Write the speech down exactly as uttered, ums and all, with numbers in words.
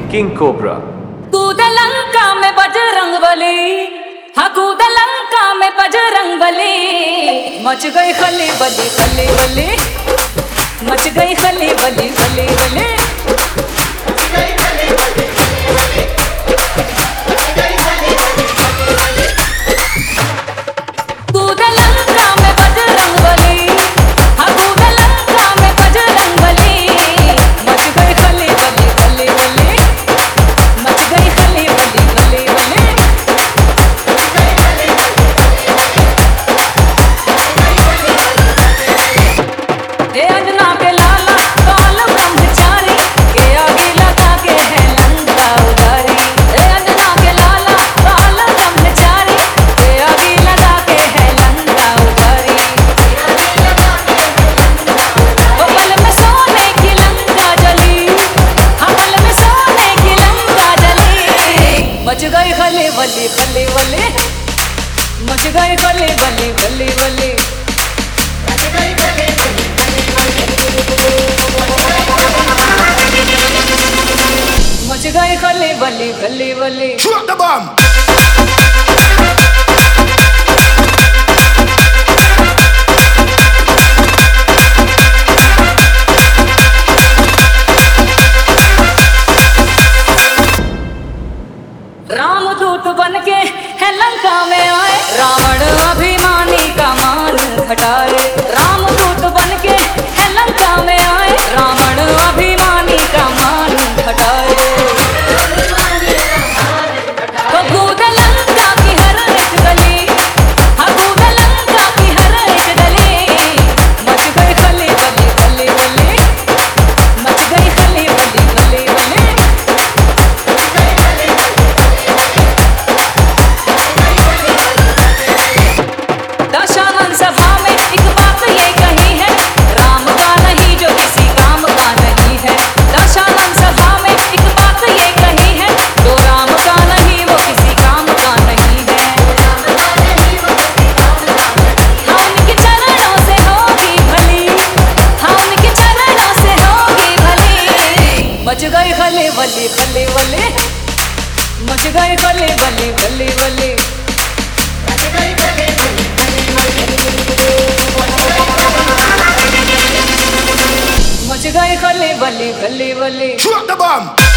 King cobra. कूद लंका में बजरंग बली, हाँ कूद लंका में बजरंग बली। मच गई खली बली खली बली, मच गई खली बली खली बली। कूद लंका में बजरंग बली, हाँ कूद लंका में बजरंग बली। मच गई खली बली खली बली, मच गई खली बली खली बली। हे अंजना के लाला काल ब्रह्मचारी, के आगे लगा के है लंका उदारी। हे अंजना के लाला काल ब्रह्मचारी, के आगे लगा के है लंका उदारी। वो पल में सोने की लंका जली, हाँ पल में सोने की लंका जली। मच गई खली बली खली बली, मच गई खली बली खली बली। मच गई खली बली खली बली। Drop the bomb. रामदूत बनके है लंका में आए, रावण अभिमानी का मान हटाए। रामदूत बनके है लंका में आए, रावण अभिमानी का मान हटाए। तो कूद लंका की हर एक गली, हाँ कूद लंका की हर एक गली। मच गई खली बली खली बली, मच गई खली बली खली बली। दशानन सभा में एक बात ये कही है, राम का नहीं जो किसी काम का नहीं है। दशानन सभा में एक बात ये कही है, जो राम का नहीं वो किसी काम का नहीं है। हाँ उनके चरणों से होगी भली, हाँ उनके चरणों से होगी भली। मच गई खली बली खली बली, मच गई खली बली खली बली। मच गई खली बली खली बली। Drop the bomb.